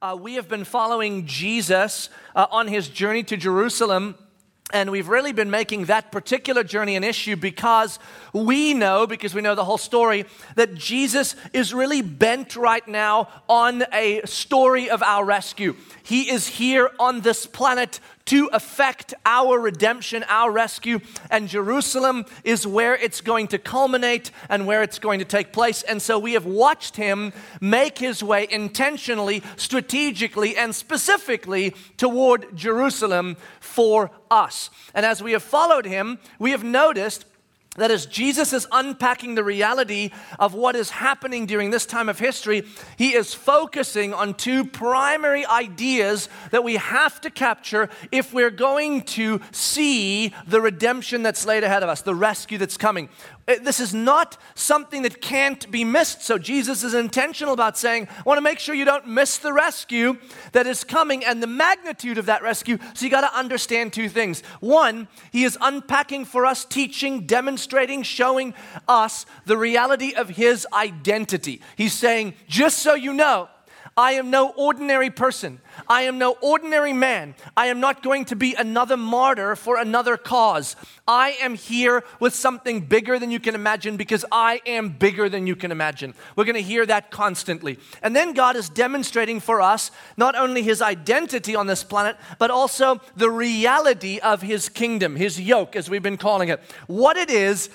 We have been following Jesus on his journey to Jerusalem, and we've really been making that particular journey an issue because we know the whole story, that Jesus is really bent right now on a story of our rescue. He is here on this planet to effect our redemption, our rescue, and Jerusalem is where it's going to culminate and where it's going to take place. And so we have watched him make his way intentionally, strategically, and specifically toward Jerusalem for us. And as we have followed him, we have noticed that as Jesus is unpacking the reality of what is happening during this time of history, he is focusing on two primary ideas that we have to capture if we're going to see the redemption that's laid ahead of us, the rescue that's coming. This is not something that can't be missed. So Jesus is intentional about saying, I want to make sure you don't miss the rescue that is coming and the magnitude of that rescue. So you got to understand two things. One, he is unpacking for us, teaching, demonstrating, showing us the reality of his identity. He's saying, just so you know, I am no ordinary person. I am no ordinary man. I am not going to be another martyr for another cause. I am here with something bigger than you can imagine because I am bigger than you can imagine. We're going to hear that constantly. And then God is demonstrating for us not only his identity on this planet, but also the reality of his kingdom, his yoke, as we've been calling it. What it is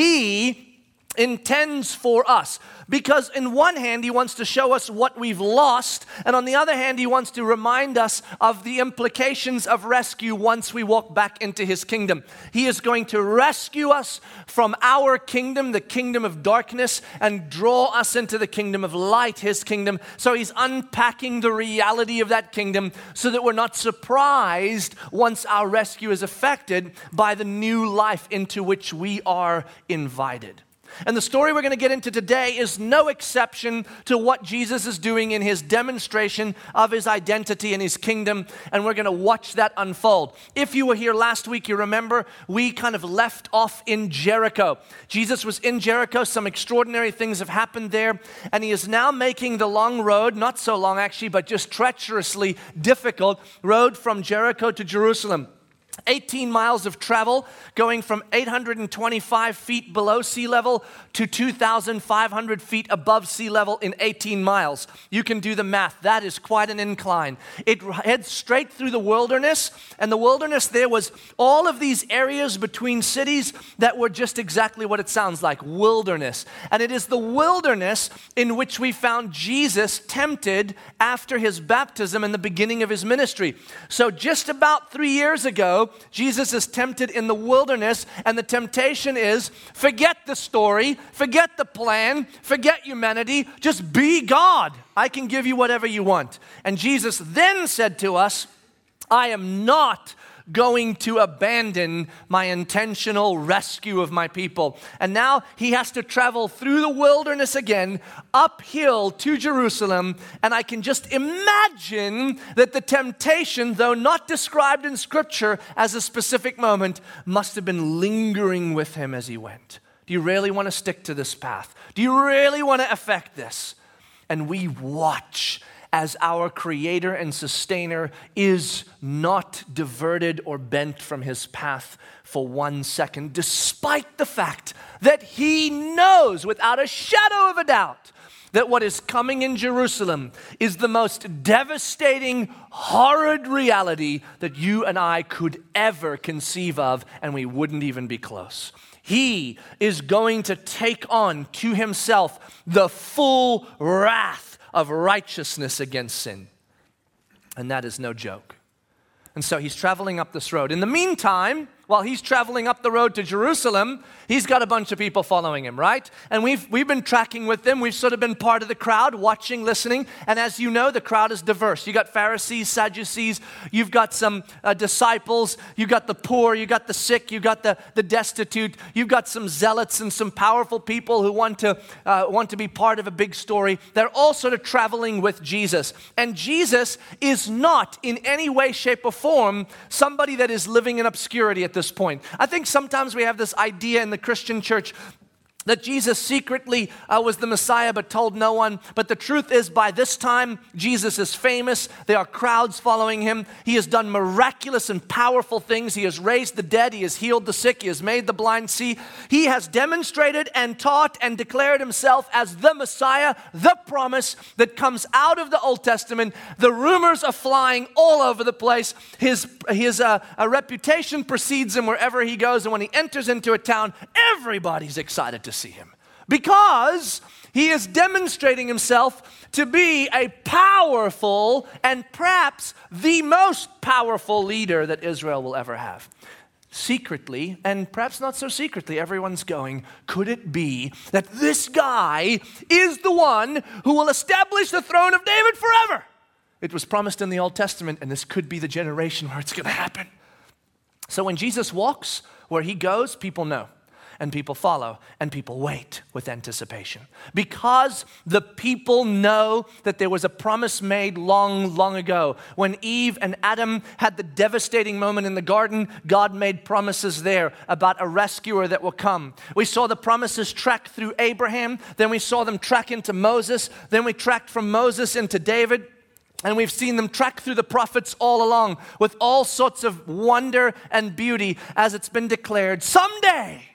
he intends for us. Because in one hand, he wants to show us what we've lost, and on the other hand, he wants to remind us of the implications of rescue once we walk back into his kingdom. He is going to rescue us from our kingdom, the kingdom of darkness, and draw us into the kingdom of light, his kingdom. So he's unpacking the reality of that kingdom so that we're not surprised once our rescue is effected by the new life into which we are invited. And the story we're going to get into today is no exception to what Jesus is doing in his demonstration of his identity and his kingdom, and we're going to watch that unfold. If you were here last week, you remember we kind of left off in Jericho. Jesus was in Jericho. Some extraordinary things have happened there, and he is now making the long road, not so long actually, but just treacherously difficult road from Jericho to Jerusalem. 18 miles of travel, going from 825 feet below sea level to 2,500 feet above sea level in 18 miles. You can do the math. That is quite an incline. It heads straight through the wilderness, and the wilderness there was all of these areas between cities that were just exactly what it sounds like, wilderness. And it is the wilderness in which we found Jesus tempted after his baptism and the beginning of his ministry. So just about 3 years ago, Jesus is tempted in the wilderness, and the temptation is, forget the story, forget the plan, forget humanity, just be God. I can give you whatever you want. And Jesus then said to us, I am not going to abandon my intentional rescue of my people. And now he has to travel through the wilderness again, uphill to Jerusalem, and I can just imagine that the temptation, though not described in Scripture as a specific moment, must have been lingering with him as he went. Do you really want to stick to this path? Do you really want to affect this? And we watch as our creator and sustainer is not diverted or bent from his path for 1 second, despite the fact that he knows without a shadow of a doubt that what is coming in Jerusalem is the most devastating, horrid reality that you and I could ever conceive of, and we wouldn't even be close. He is going to take on to himself the full wrath of righteousness against sin. And that is no joke. And so he's traveling up this road. In the meantime, while he's traveling up the road to Jerusalem, he's got a bunch of people following him, right? And we've been tracking with them. We've sort of been part of the crowd, watching, listening. And as you know, the crowd is diverse. You got Pharisees, Sadducees. You've got some disciples. You've got the poor. You've got the sick. You've got the destitute. You've got some zealots and some powerful people who want to be part of a big story. They're all sort of traveling with Jesus. And Jesus is not in any way, shape, or form somebody that is living in obscurity at this point. I think sometimes we have this idea in the Christian church that Jesus secretly was the Messiah but told no one. But the truth is, by this time, Jesus is famous. There are crowds following him. He has done miraculous and powerful things. He has raised the dead. He has healed the sick. He has made the blind see. He has demonstrated and taught and declared himself as the Messiah, the promise that comes out of the Old Testament. The rumors are flying all over the place. His reputation precedes him wherever he goes. And when he enters into a town, everybody's excited to see him because he is demonstrating himself to be a powerful and perhaps the most powerful leader that Israel will ever have. Secretly, and perhaps not so secretly, everyone's going, could it be that this guy is the one who will establish the throne of David forever? It was promised in the Old Testament, and this could be the generation where it's going to happen. So when Jesus walks, where he goes, people know. And people follow, and people wait with anticipation. Because the people know that there was a promise made long, long ago. When Eve and Adam had the devastating moment in the garden, God made promises there about a rescuer that will come. We saw the promises track through Abraham, then we saw them track into Moses, then we tracked from Moses into David. And we've seen them track through the prophets all along with all sorts of wonder and beauty as it's been declared, someday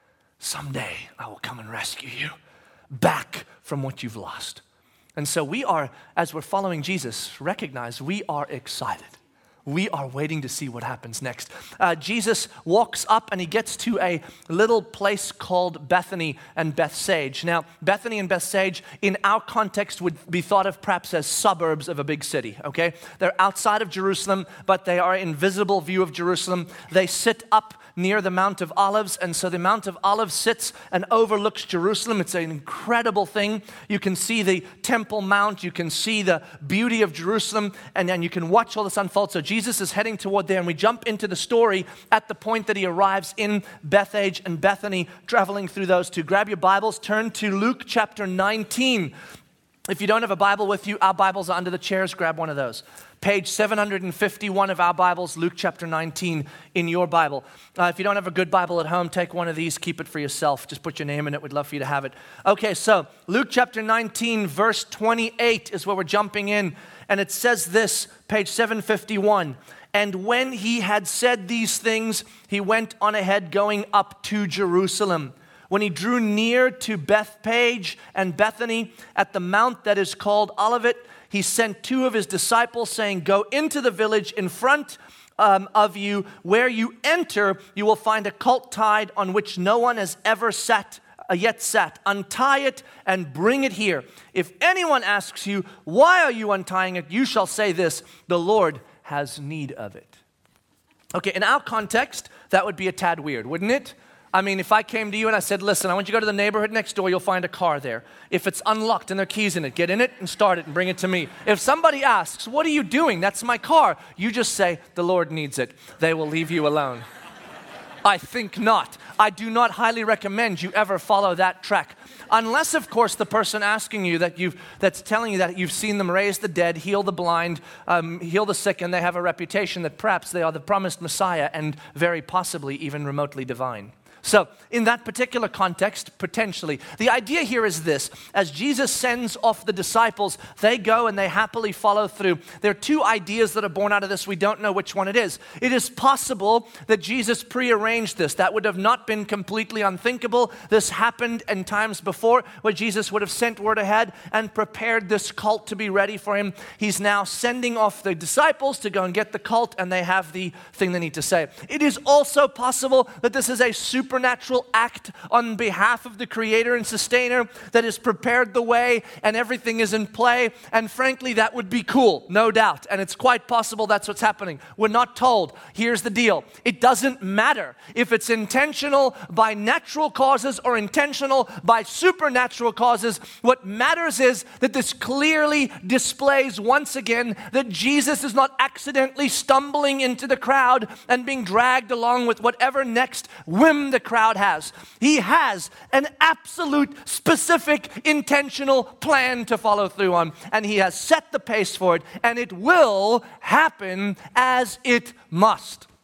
I will come and rescue you back from what you've lost. And so we are, as we're following Jesus, recognize we are excited. We are waiting to see what happens next. Jesus walks up and he gets to a little place called Bethany and Bethsage. Now, Bethany and Bethsage in our context would be thought of perhaps as suburbs of a big city, okay? They're outside of Jerusalem, but they are in visible view of Jerusalem. They sit up near the Mount of Olives, and so the Mount of Olives sits and overlooks Jerusalem. It's an incredible thing. You can see the Temple Mount, you can see the beauty of Jerusalem, and then you can watch all this unfold. So Jesus is heading toward there, and we jump into the story at the point that he arrives in Bethage and Bethany, traveling through those two. Grab your Bibles, turn to Luke chapter 19. If you don't have a Bible with you, our Bibles are under the chairs. Grab one of those. Page 751 of our Bibles, Luke chapter 19 in your Bible. If you don't have a good Bible at home, take one of these, keep it for yourself. Just put your name in it. We'd love for you to have it. Okay, so Luke chapter 19, verse 28 is where we're jumping in. And it says this, page 751. And when he had said these things, he went on ahead going up to Jerusalem. When he drew near to Bethpage and Bethany at the mount that is called Olivet, he sent two of his disciples saying, go into the village in front of you. Where you enter, you will find a colt tied on which no one has ever yet sat. Untie it and bring it here. If anyone asks you, why are you untying it? You shall say this, the Lord has need of it. Okay, in our context, that would be a tad weird, wouldn't it? I mean, if I came to you and I said, listen, I want you to go to the neighborhood next door, you'll find a car there. If it's unlocked and there are keys in it, get in it and start it and bring it to me. If somebody asks, what are you doing? That's my car. You just say, the Lord needs it. They will leave you alone. I think not. I do not highly recommend you ever follow that track. Unless, of course, the person asking you that's telling you that you've seen them raise the dead, heal the blind, heal the sick, and they have a reputation that perhaps they are the promised Messiah and very possibly even remotely divine. So in that particular context, potentially, the idea here is this. As Jesus sends off the disciples, they go and they happily follow through. There are two ideas that are born out of this. We don't know which one it is. It is possible that Jesus prearranged this. That would have not been completely unthinkable. This happened in times before where Jesus would have sent word ahead and prepared this cult to be ready for him. He's now sending off the disciples to go and get the cult, and they have the thing they need to say. It is also possible that this is a supernatural act on behalf of the creator and sustainer that has prepared the way and everything is in play. And frankly, that would be cool, no doubt. And it's quite possible that's what's happening. We're not told. Here's the deal. It doesn't matter if it's intentional by natural causes or intentional by supernatural causes. What matters is that this clearly displays once again that Jesus is not accidentally stumbling into the crowd and being dragged along with whatever next whim the crowd has. He has an absolute, specific, intentional plan to follow through on, and he has set the pace for it, and it will happen as it must.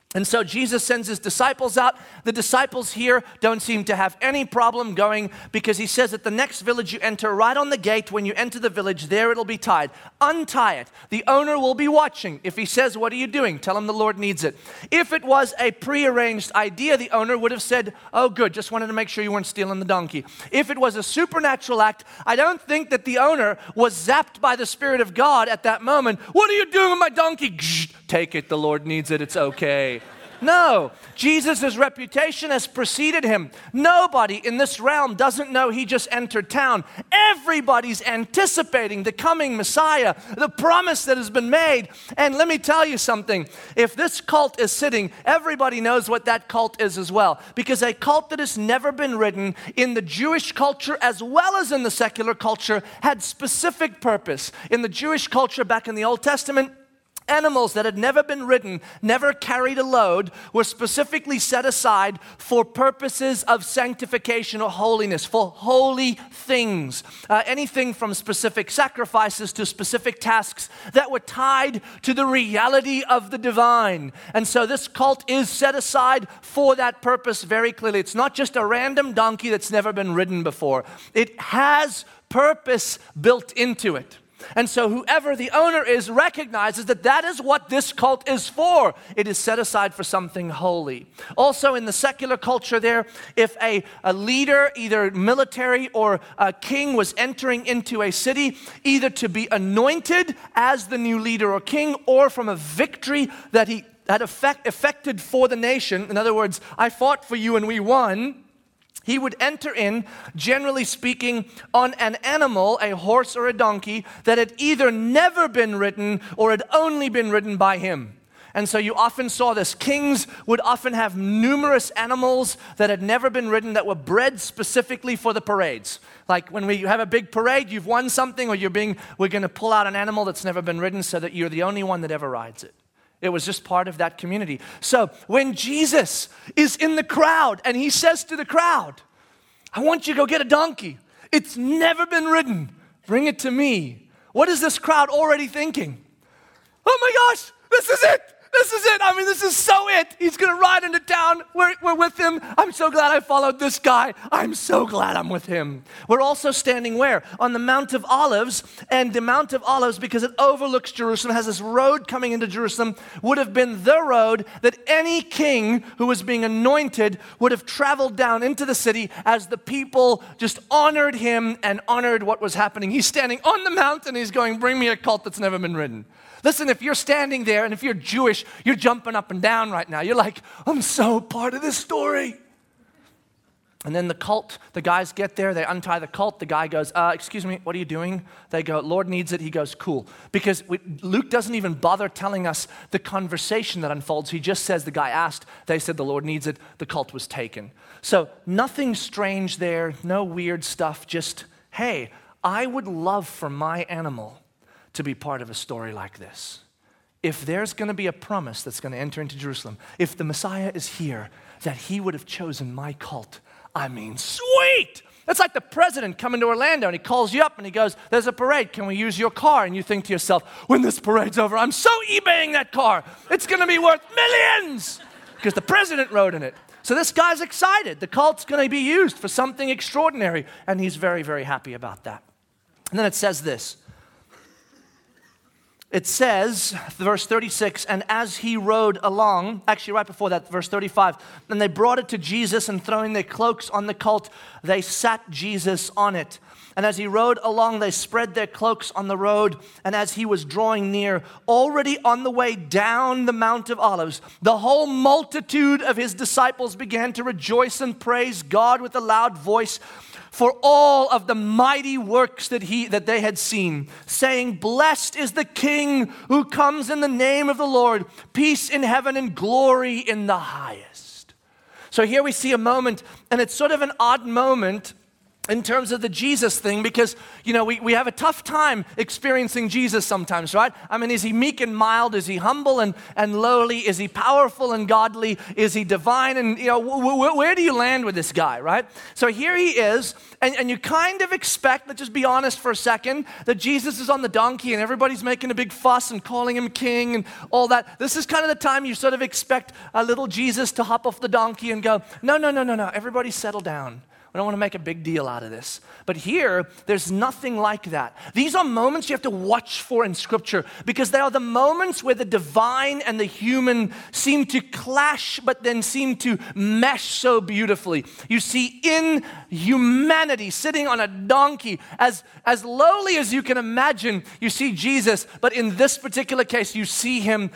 And so Jesus sends his disciples out. The disciples here don't seem to have any problem going because he says at the next village you enter, right on the gate, when you enter the village, there it'll be tied. Untie it. The owner will be watching. If he says, "What are you doing?" Tell him the Lord needs it. If it was a prearranged idea, the owner would have said, "Oh, good, just wanted to make sure you weren't stealing the donkey." If it was a supernatural act, I don't think that the owner was zapped by the Spirit of God at that moment. "What are you doing with my donkey?" "Take it, the Lord needs it, it's okay." No, Jesus' reputation has preceded him. Nobody in this realm doesn't know he just entered town. Everybody's anticipating the coming Messiah, the promise that has been made. And let me tell you something. If this cult is sitting, everybody knows what that cult is as well. Because a cult that has never been written in the Jewish culture as well as in the secular culture had specific purpose. In the Jewish culture back in the Old Testament, animals that had never been ridden, never carried a load, were specifically set aside for purposes of sanctification or holiness, for holy things. Anything from specific sacrifices to specific tasks that were tied to the reality of the divine. And so this cult is set aside for that purpose very clearly. It's not just a random donkey that's never been ridden before. It has purpose built into it. And so whoever the owner is recognizes that that is what this cult is for. It is set aside for something holy. Also in the secular culture there, if a leader, either military or a king, was entering into a city, either to be anointed as the new leader or king, or from a victory that he had effected for the nation, in other words, I fought for you and we won, he would enter in, generally speaking, on an animal, a horse or a donkey, that had either never been ridden or had only been ridden by him. And so you often saw this. Kings would often have numerous animals that had never been ridden that were bred specifically for the parades. Like when we have a big parade, you've won something, or we're going to pull out an animal that's never been ridden so that you're the only one that ever rides it. It was just part of that community. So when Jesus is in the crowd and he says to the crowd, "I want you to go get a donkey. It's never been ridden. Bring it to me." What is this crowd already thinking? "Oh my gosh, this is it. This is it. I mean, this is so it. He's going to ride into town. We're with him. I'm so glad I followed this guy. I'm so glad I'm with him." We're also standing where? On the Mount of Olives. And the Mount of Olives, because it overlooks Jerusalem, has this road coming into Jerusalem, would have been the road that any king who was being anointed would have traveled down into the city as the people just honored him and honored what was happening. He's standing on the mountain. He's going, "Bring me a colt that's never been ridden." Listen, if you're standing there and if you're Jewish, you're jumping up and down right now. You're like, "I'm so part of this story." And then the guys get there, they untie the colt. The guy goes, "Excuse me, what are you doing?" They go, "Lord needs it." He goes, "Cool." Because Luke doesn't even bother telling us the conversation that unfolds. He just says the guy asked, they said the Lord needs it, the colt was taken. So nothing strange there, no weird stuff, just, hey, I would love for my animal to be part of a story like this. If there's going to be a promise that's going to enter into Jerusalem, if the Messiah is here, that he would have chosen my cult. I mean, sweet! That's like the president coming to Orlando and he calls you up and he goes, "There's a parade, can we use your car?" And you think to yourself, "When this parade's over, I'm so eBaying that car. It's going to be worth millions!" Because the president rode in it. So this guy's excited. The cult's going to be used for something extraordinary. And he's very, very happy about that. And then it says this. It says, verse 36, "And as he rode along," actually right before that, verse 35, "and they brought it to Jesus, and throwing their cloaks on the colt, they sat Jesus on it. And as he rode along, they spread their cloaks on the road. And as he was drawing near, already on the way down the Mount of Olives, the whole multitude of his disciples began to rejoice and praise God with a loud voice for all of the mighty works that they had seen, saying, 'Blessed is the King who comes in the name of the Lord, peace in heaven and glory in the highest.'" So here we see a moment, and it's sort of an odd moment in terms of the Jesus thing because, we have a tough time experiencing Jesus sometimes, right? I mean, is he meek and mild? Is he humble and lowly? Is he powerful and godly? Is he divine? And, where do you land with this guy, right? So here he is, and you kind of expect, let's just be honest for a second, that Jesus is on the donkey and everybody's making a big fuss and calling him king and all that. This is kind of the time you sort of expect a little Jesus to hop off the donkey and go, no, everybody settle down. We don't want to make a big deal out of this. But here, there's nothing like that. These are moments you have to watch for in Scripture because they are the moments where the divine and the human seem to clash but then seem to mesh so beautifully. You see in humanity sitting on a donkey, as lowly as you can imagine, you see Jesus, but in this particular case, you see him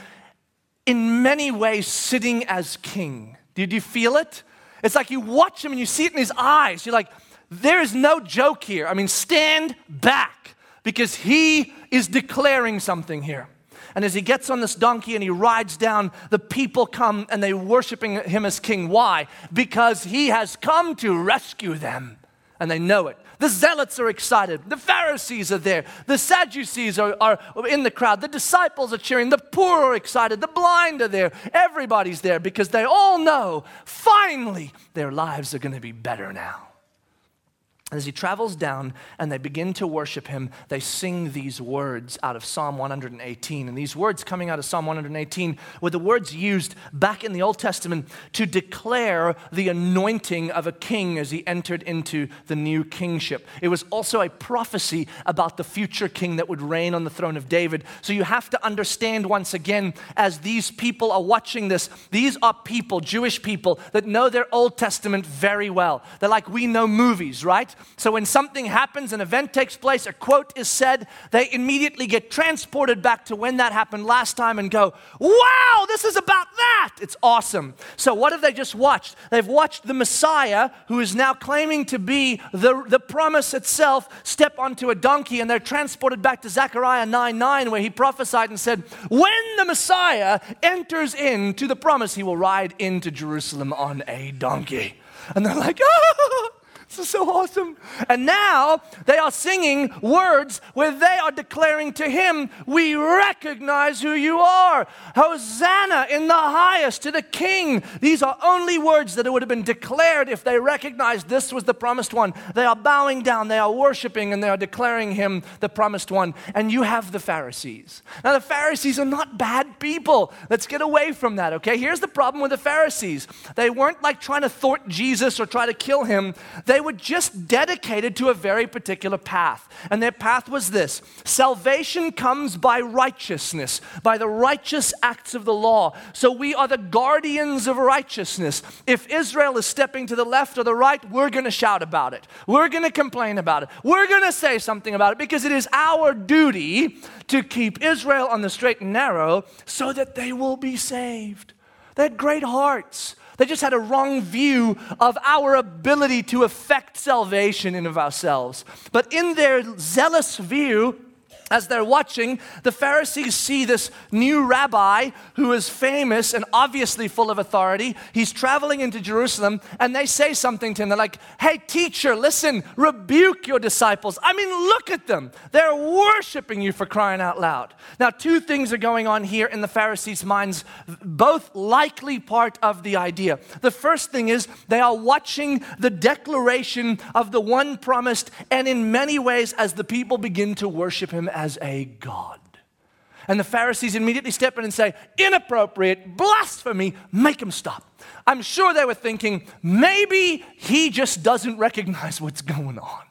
in many ways sitting as king. Did you feel it? It's like you watch him and you see it in his eyes. You're like, there is no joke here. I mean, stand back because he is declaring something here. And as he gets on this donkey and he rides down, the people come and they're worshiping him as king. Why? Because he has come to rescue them. And they know it. The zealots are excited. The Pharisees are there. The Sadducees are in the crowd. The disciples are cheering. The poor are excited. The blind are there. Everybody's there because they all know finally their lives are going to be better now. As he travels down and they begin to worship him, they sing these words out of Psalm 118. And these words coming out of Psalm 118 were the words used back in the Old Testament to declare the anointing of a king as he entered into the new kingship. It was also a prophecy about the future king that would reign on the throne of David. So you have to understand once again, as these people are watching this, these are people, Jewish people, that know their Old Testament very well. They're like we know movies, right? So when something happens, an event takes place, a quote is said, they immediately get transported back to when that happened last time and go, wow, this is about that. It's awesome. So what have they just watched? They've watched the Messiah, who is now claiming to be the promise itself, step onto a donkey, and they're transported back to Zechariah 9:9, where he prophesied and said, when the Messiah enters into the promise, he will ride into Jerusalem on a donkey. And they're like, ah! This is so awesome. And now they are singing words where they are declaring to him, we recognize who you are. Hosanna in the highest to the King. These are only words that would have been declared if they recognized this was the promised one. They are bowing down, they are worshiping, and they are declaring him the promised one. And you have the Pharisees. Now the Pharisees are not bad people. Let's get away from that, okay? Here's the problem with the Pharisees. They weren't like trying to thwart Jesus or try to kill him. They were just dedicated to a very particular path. And their path was this: salvation comes by righteousness, by the righteous acts of the law. So we are the guardians of righteousness. If Israel is stepping to the left or the right, we're going to shout about it. We're going to complain about it. We're going to say something about it because it is our duty to keep Israel on the straight and narrow so that they will be saved. They had great hearts. They just had a wrong view of our ability to effect salvation in of ourselves. But in their zealous view, as they're watching, the Pharisees see this new rabbi who is famous and obviously full of authority. He's traveling into Jerusalem, and they say something to him. They're like, hey, teacher, listen, rebuke your disciples. I mean, look at them. They're worshiping you, for crying out loud. Now, two things are going on here in the Pharisees' minds, both likely part of the idea. The first thing is they are watching the declaration of the one promised, and in many ways, as the people begin to worship him as a God. And the Pharisees immediately step in and say, inappropriate, blasphemy, make him stop. I'm sure they were thinking, maybe he just doesn't recognize what's going on.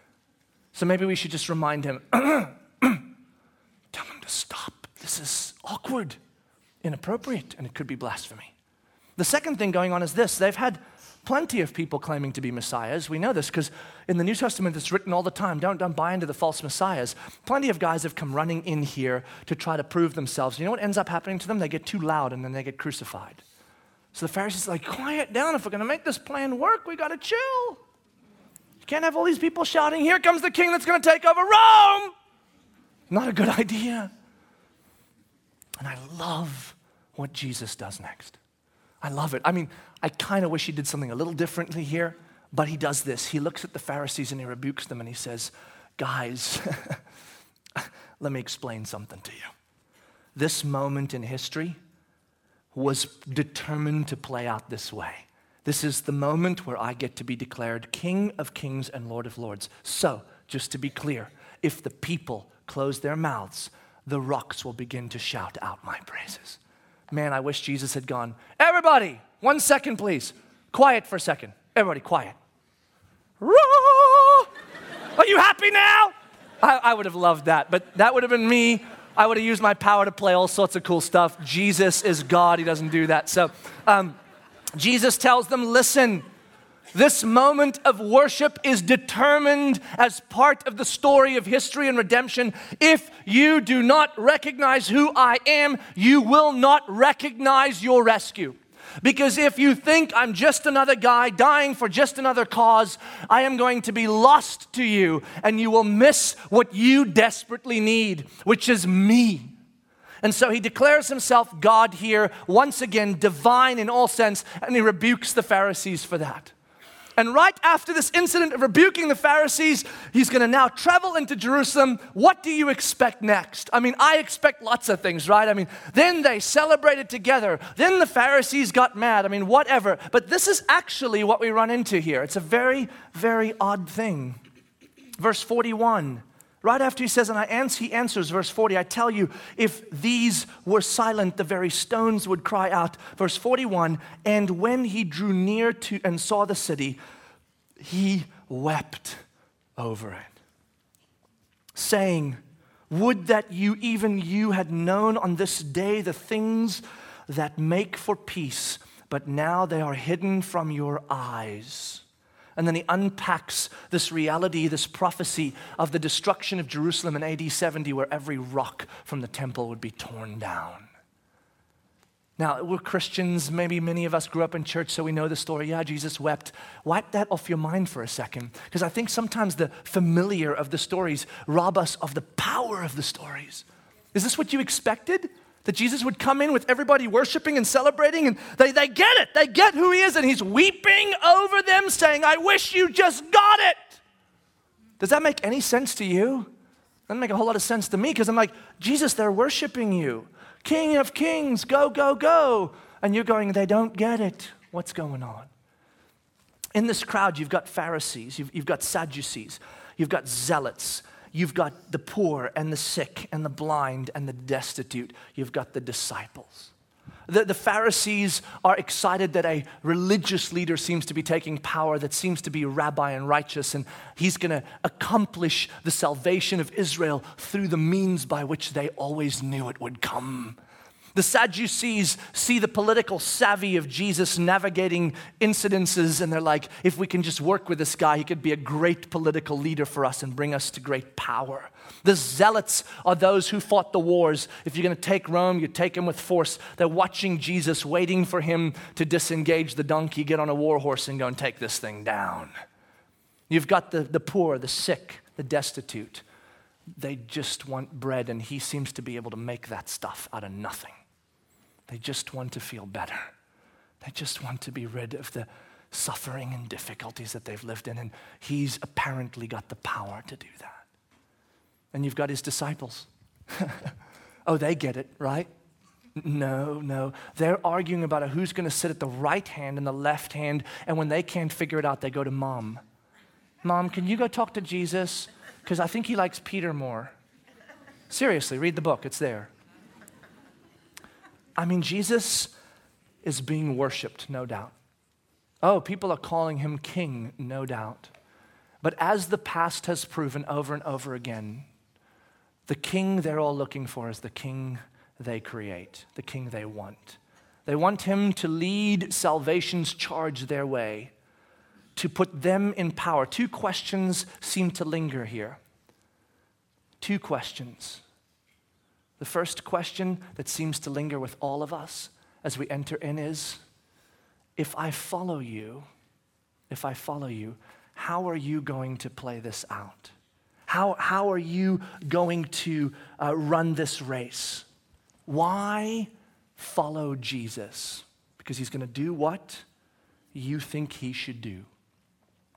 So maybe we should just remind him, tell him to stop. This is awkward, inappropriate, and it could be blasphemy. The second thing going on is this: they've had plenty of people claiming to be messiahs. We know this because in the New Testament it's written all the time. Don't buy into the false messiahs. Plenty of guys have come running in here to try to prove themselves. You know what ends up happening to them? They get too loud and then they get crucified. So the Pharisees are like, quiet down. If we're going to make this plan work, we got to chill. You can't have all these people shouting, here comes the king that's going to take over Rome. Not a good idea. And I love what Jesus does next. I love it. I mean, I kind of wish he did something a little differently here, But he does this. He looks at the Pharisees and he rebukes them and he says, guys, let me explain something to you. This moment in history was determined to play out this way. This is the moment where I get to be declared King of Kings and Lord of Lords. So, just to be clear, if the people close their mouths, the rocks will begin to shout out my praises. Man, I wish Jesus had gone, everybody, 1 second, please. Quiet for a second. Everybody, quiet. Are you happy now? I would have loved that, but that would have been me. I would have used my power to play all sorts of cool stuff. Jesus is God. He doesn't do that. So Jesus tells them, listen, this moment of worship is determined as part of the story of history and redemption. If you do not recognize who I am, you will not recognize your rescue. Because if you think I'm just another guy dying for just another cause, I am going to be lost to you and you will miss what you desperately need, which is me. And so he declares himself God here, once again, divine in all sense, and he rebukes the Pharisees for that. And right after this incident of rebuking the Pharisees, he's going to now travel into Jerusalem. What do you expect next? I mean, I expect lots of things, right? I mean, then they celebrated together. Then the Pharisees got mad. I mean, whatever. But this is actually what we run into here. It's a very, very odd thing. Verse 41. Right after he says, he answers, verse 40, I tell you, if these were silent, the very stones would cry out. Verse 41, and when he drew near to and saw the city, he wept over it, saying, would that even you had known on this day the things that make for peace, but now they are hidden from your eyes. And then he unpacks this reality, this prophecy of the destruction of Jerusalem in AD 70, where every rock from the temple would be torn down. Now, we're Christians. Maybe many of us grew up in church, so we know the story. Yeah, Jesus wept. Wipe that off your mind for a second, because I think sometimes the familiar of the stories rob us of the power of the stories. Is this what you expected? That Jesus would come in with everybody worshiping and celebrating, and they get it. They get who he is, and he's weeping over them, saying, I wish you just got it. Does that make any sense to you? Doesn't make a whole lot of sense to me, because I'm like, Jesus, they're worshiping you. King of Kings, go, go, go. And you're going, they don't get it. What's going on? In this crowd, you've got Pharisees, you've got Sadducees, you've got zealots, you've got the poor and the sick and the blind and the destitute. You've got the disciples. The Pharisees are excited that a religious leader seems to be taking power, that seems to be rabbi and righteous, and he's going to accomplish the salvation of Israel through the means by which they always knew it would come. The Sadducees see the political savvy of Jesus navigating incidences, and they're like, if we can just work with this guy, he could be a great political leader for us and bring us to great power. The Zealots are those who fought the wars. If you're going to take Rome, you take him with force. They're watching Jesus, waiting for him to disengage the donkey, get on a war horse, and go and take this thing down. You've got the poor, the sick, the destitute. They just want bread, and he seems to be able to make that stuff out of nothing. They just want to feel better. They just want to be rid of the suffering and difficulties that they've lived in, and he's apparently got the power to do that. And you've got his disciples. Oh, they get it, right? No. They're arguing about who's going to sit at the right hand and the left hand, and when they can't figure it out, they go to Mom. Mom, can you go talk to Jesus? Because I think he likes Peter more. Seriously, read the book. It's there. I mean, Jesus is being worshiped, no doubt. Oh, people are calling him king, no doubt. But as the past has proven over and over again, the king they're all looking for is the king they create, the king they want. They want him to lead salvation's charge their way, to put them in power. Two questions seem to linger here. Two questions. The first question that seems to linger with all of us as we enter in is, if I follow you, how are you going to play this out? How are you going to run this race? Why follow Jesus? Because he's going to do what you think he should do.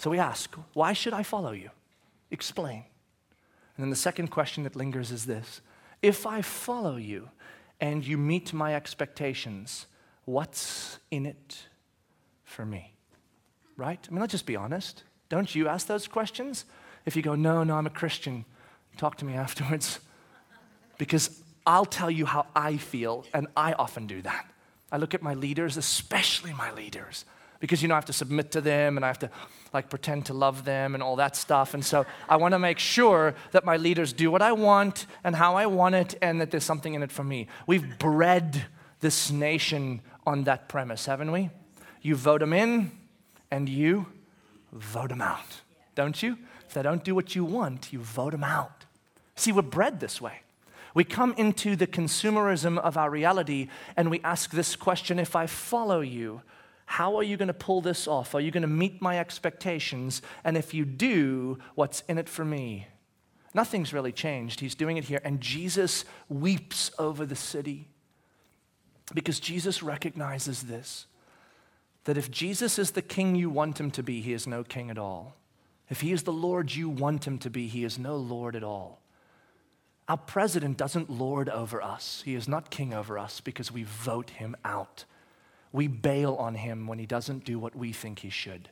So we ask, why should I follow you? Explain. And then the second question that lingers is this: if I follow you and you meet my expectations, what's in it for me? Right? I mean, let's just be honest. Don't you ask those questions? If you go, no, I'm a Christian, talk to me afterwards. Because I'll tell you how I feel, and I often do that. I look at my leaders, especially my leaders, because, I have to submit to them, and I have to, pretend to love them and all that stuff. And so I want to make sure that my leaders do what I want and how I want it, and that there's something in it for me. We've bred this nation on that premise, haven't we? You vote them in, and you vote them out, don't you? If they don't do what you want, you vote them out. See, we're bred this way. We come into the consumerism of our reality, and we ask this question: if I follow you, how are you going to pull this off? Are you going to meet my expectations? And if you do, what's in it for me? Nothing's really changed. He's doing it here. And Jesus weeps over the city because Jesus recognizes this, that if Jesus is the king you want him to be, he is no king at all. If he is the Lord you want him to be, he is no Lord at all. Our president doesn't lord over us. He is not king over us because we vote him out. We bail on him when he doesn't do what we think he should.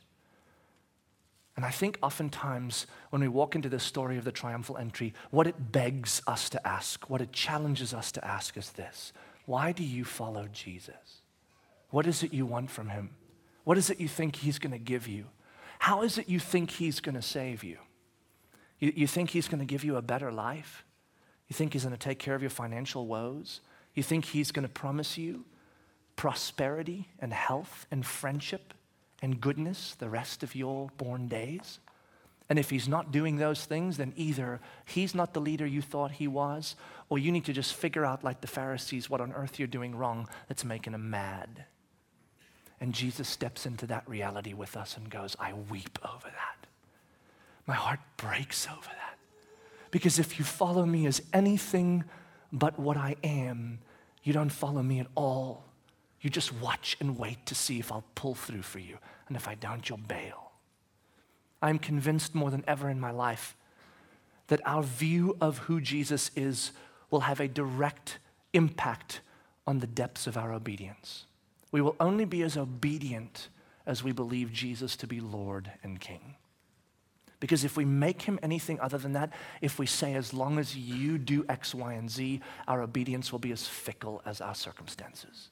And I think oftentimes when we walk into this story of the triumphal entry, what it begs us to ask, what it challenges us to ask is this: why do you follow Jesus? What is it you want from him? What is it you think he's going to give you? How is it you think he's going to save you? You think he's going to give you a better life? You think he's going to take care of your financial woes? You think he's going to promise you prosperity and health and friendship and goodness the rest of your born days? And if he's not doing those things, then either he's not the leader you thought he was, or you need to just figure out, like the Pharisees, what on earth you're doing wrong that's making him mad. And Jesus steps into that reality with us and goes, I weep over that. My heart breaks over that. Because if you follow me as anything but what I am, you don't follow me at all. You just watch and wait to see if I'll pull through for you. And if I don't, you'll bail. I'm convinced more than ever in my life that our view of who Jesus is will have a direct impact on the depths of our obedience. We will only be as obedient as we believe Jesus to be Lord and King. Because if we make him anything other than that, if we say, as long as you do X, Y, and Z, our obedience will be as fickle as our circumstances.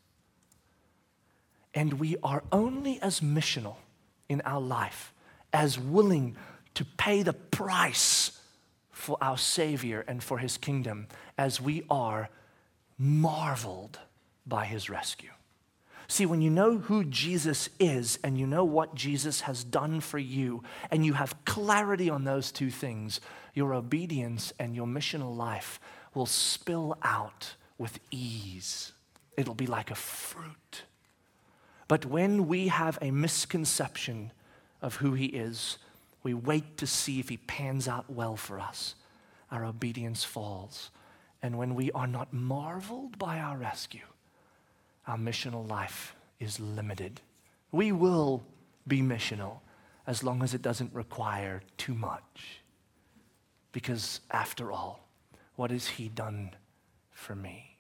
And we are only as missional in our life, as willing to pay the price for our Savior and for his kingdom, as we are marveled by his rescue. See, when you know who Jesus is and you know what Jesus has done for you, and you have clarity on those two things, your obedience and your missional life will spill out with ease. It'll be like a fruit. But when we have a misconception of who he is, we wait to see if he pans out well for us. Our obedience falls. And when we are not marveled by our rescue, our missional life is limited. We will be missional as long as it doesn't require too much. Because after all, what has he done for me?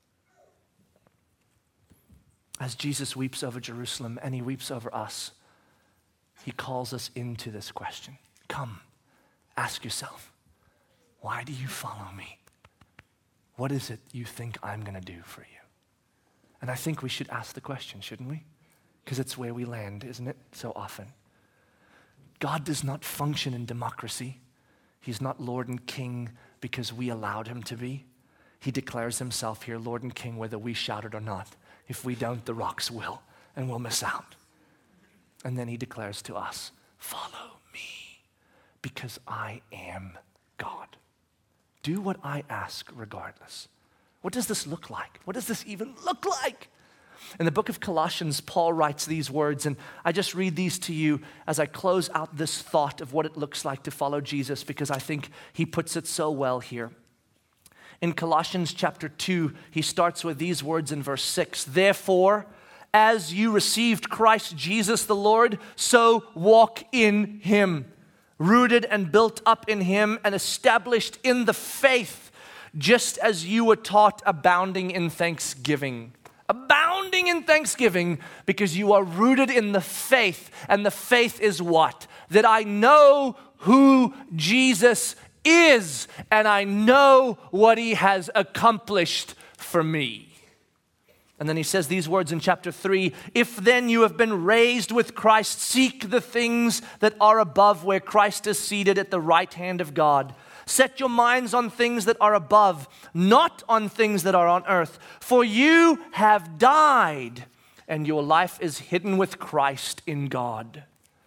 As Jesus weeps over Jerusalem and he weeps over us, he calls us into this question. Come, ask yourself, why do you follow me? What is it you think I'm going to do for you? And I think we should ask the question, shouldn't we? Because it's where we land, isn't it, so often? God does not function in democracy. He's not Lord and King because we allowed him to be. He declares himself here Lord and King whether we shout it or not. If we don't, the rocks will, and we'll miss out. And then he declares to us, follow me, because I am God. Do what I ask regardless. What does this look like? What does this even look like? In the book of Colossians, Paul writes these words, and I just read these to you as I close out this thought of what it looks like to follow Jesus, because I think he puts it so well here. In Colossians chapter 2, he starts with these words in verse 6. Therefore, as you received Christ Jesus the Lord, so walk in him, rooted and built up in him and established in the faith, just as you were taught, abounding in thanksgiving. Abounding in thanksgiving because you are rooted in the faith. And the faith is what? That I know who Jesus is and I know what he has accomplished for me. And then he says these words in chapter 3, if then you have been raised with Christ, seek the things that are above where Christ is seated at the right hand of God. Set your minds on things that are above, not on things that are on earth. For you have died, and your life is hidden with Christ in God.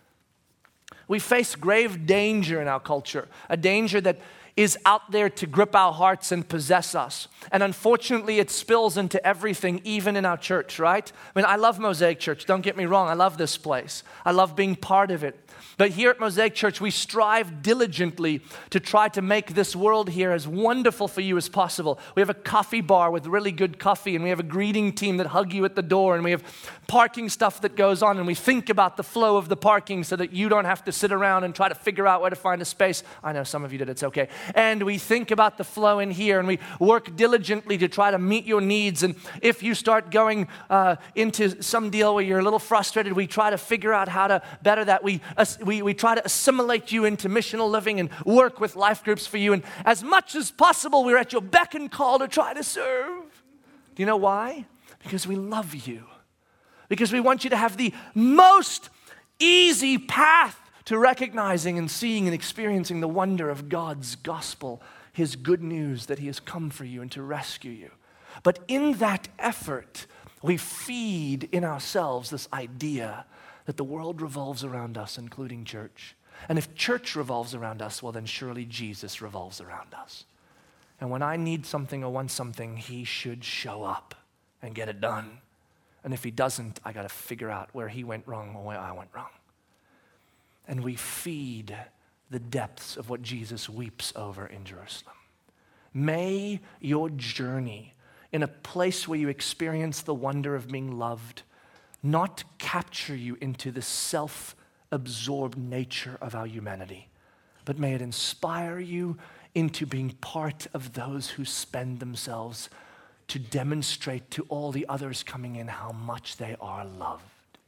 We face grave danger in our culture, a danger that is out there to grip our hearts and possess us. And unfortunately, it spills into everything, even in our church, right? I mean, I love Mosaic Church. Don't get me wrong. I love this place. I love being part of it. But here at Mosaic Church, we strive diligently to try to make this world here as wonderful for you as possible. We have a coffee bar with really good coffee, and we have a greeting team that hug you at the door, and we have parking stuff that goes on, and we think about the flow of the parking so that you don't have to sit around and try to figure out where to find a space. I know some of you did, it's okay. And we think about the flow in here, and we work diligently to try to meet your needs. And if you start going into some deal where you're a little frustrated, we try to figure out how to better that. We try to assimilate you into missional living and work with life groups for you. And as much as possible, we're at your beck and call to try to serve. Do you know why? Because we love you. Because we want you to have the most easy path to recognizing and seeing and experiencing the wonder of God's gospel, his good news that he has come for you and to rescue you. But in that effort, we feed in ourselves this idea that the world revolves around us, including church. And if church revolves around us, well, then surely Jesus revolves around us. And when I need something or want something, he should show up and get it done. And if he doesn't, I got to figure out where he went wrong or where I went wrong. And we feed the depths of what Jesus weeps over in Jerusalem. May your journey in a place where you experience the wonder of being loved not capture you into the self-absorbed nature of our humanity, but may it inspire you into being part of those who spend themselves to demonstrate to all the others coming in how much they are loved.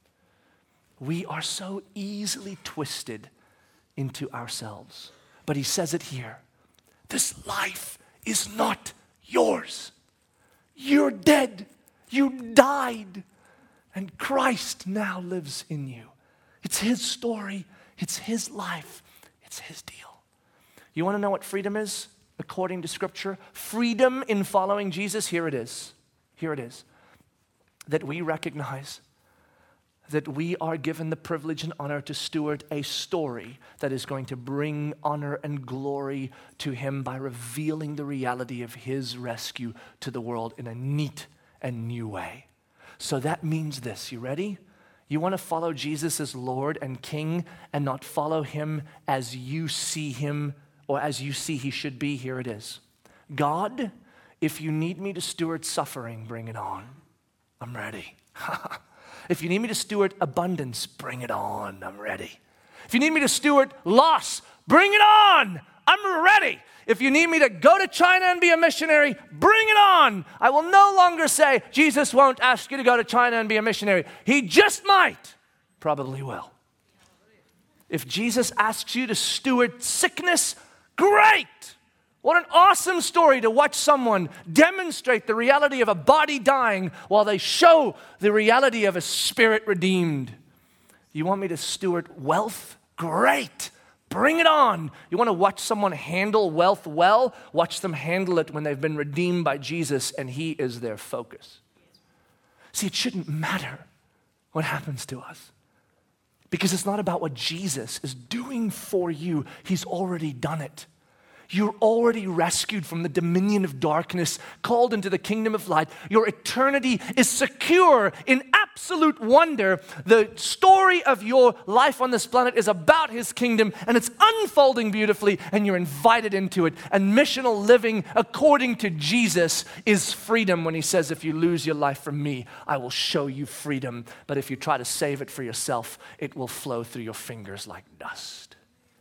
We are so easily twisted into ourselves. But he says it here. This life is not yours. You're dead. You died. And Christ now lives in you. It's his story. It's his life. It's his deal. You want to know what freedom is according to Scripture? Freedom in following Jesus, here it is. Here it is. That we recognize that we are given the privilege and honor to steward a story that is going to bring honor and glory to him by revealing the reality of his rescue to the world in a neat and new way. So that means this, you ready? You want to follow Jesus as Lord and King and not follow him as you see him or as you see he should be? Here it is. God, if you need me to steward suffering, bring it on. I'm ready. If you need me to steward abundance, bring it on. I'm ready. If you need me to steward loss, bring it on. I'm ready. If you need me to go to China and be a missionary, bring it on. I will no longer say, Jesus won't ask you to go to China and be a missionary. He just might. Probably will. If Jesus asks you to steward sickness, great. What an awesome story to watch someone demonstrate the reality of a body dying while they show the reality of a spirit redeemed. You want me to steward wealth? Great. Bring it on. You want to watch someone handle wealth well? Watch them handle it when they've been redeemed by Jesus and he is their focus. See, it shouldn't matter what happens to us because it's not about what Jesus is doing for you. He's already done it. You're already rescued from the dominion of darkness, called into the kingdom of light. Your eternity is secure in absolute absolute wonder. The story of your life on this planet is about his kingdom, and it's unfolding beautifully, and you're invited into it. And missional living according to Jesus is freedom when he says, if you lose your life for me, I will show you freedom. But if you try to save it for yourself, it will flow through your fingers like dust.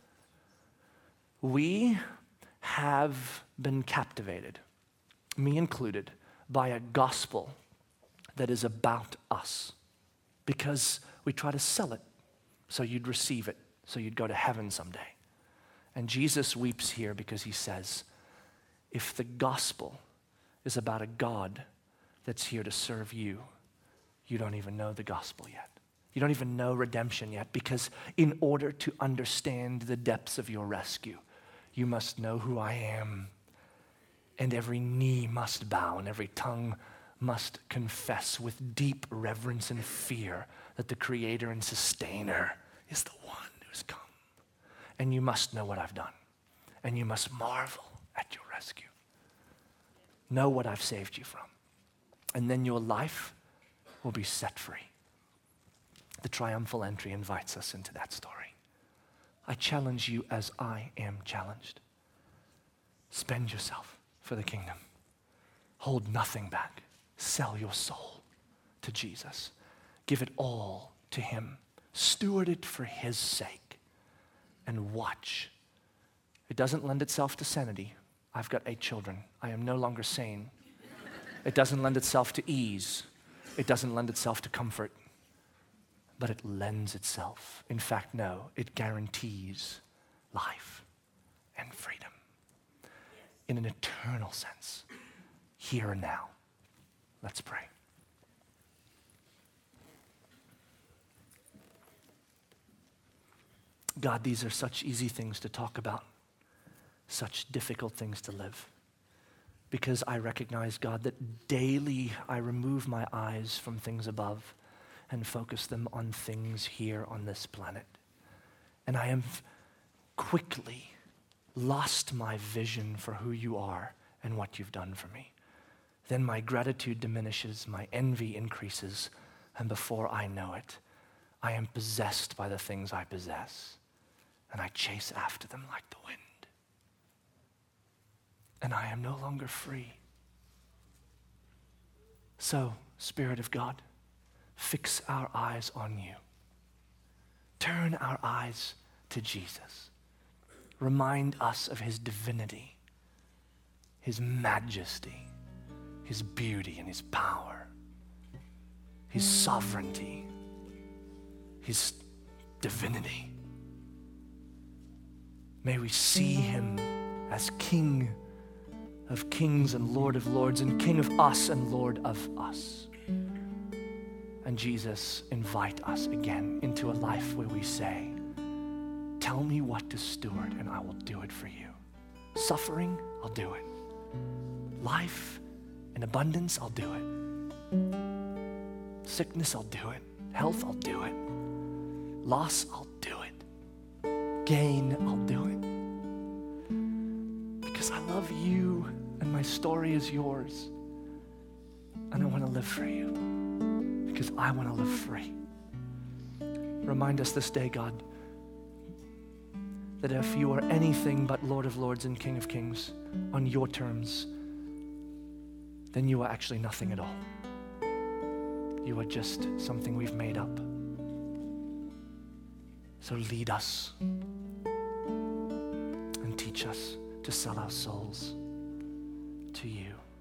We have been captivated, me included, by a gospel that is about us because we try to sell it so you'd receive it, so you'd go to heaven someday. And Jesus weeps here because he says, if the gospel is about a God that's here to serve you, you don't even know the gospel yet. You don't even know redemption yet, because in order to understand the depths of your rescue, you must know who I am. And every knee must bow and every tongue must confess with deep reverence and fear that the creator and sustainer is the one who's come. And you must know what I've done. And you must marvel at your rescue. Know what I've saved you from. And then your life will be set free. The triumphal entry invites us into that story. I challenge you as I am challenged. Spend yourself for the kingdom. Hold nothing back. Sell your soul to Jesus. Give it all to him. Steward it for his sake. And watch. It doesn't lend itself to sanity. I've got 8 children. I am no longer sane. It doesn't lend itself to ease. It doesn't lend itself to comfort. But it lends itself. In fact, no, it guarantees life and freedom. In an eternal sense, here and now. Let's pray. God, these are such easy things to talk about, such difficult things to live. Because I recognize, God, that daily I remove my eyes from things above and focus them on things here on this planet. And I have quickly lost my vision for who you are and what you've done for me. Then my gratitude diminishes, my envy increases, and before I know it, I am possessed by the things I possess, and I chase after them like the wind. And I am no longer free. So, Spirit of God, fix our eyes on you. Turn our eyes to Jesus. Remind us of his divinity, his majesty, his beauty and his power, his sovereignty, his divinity. May we see him as King of kings and Lord of lords and King of us and Lord of us. And Jesus, invite us again into a life where we say, tell me what to steward and I will do it for you. Suffering, I'll do it. Life in abundance, I'll do it. Sickness, I'll do it. Health, I'll do it. Loss, I'll do it. Gain, I'll do it. Because I love you and my story is yours. And I want to live for you because I want to live free. Remind us this day, God, that if you are anything but Lord of Lords and King of Kings on your terms, then you are actually nothing at all. You are just something we've made up. So lead us and teach us to sell our souls to you.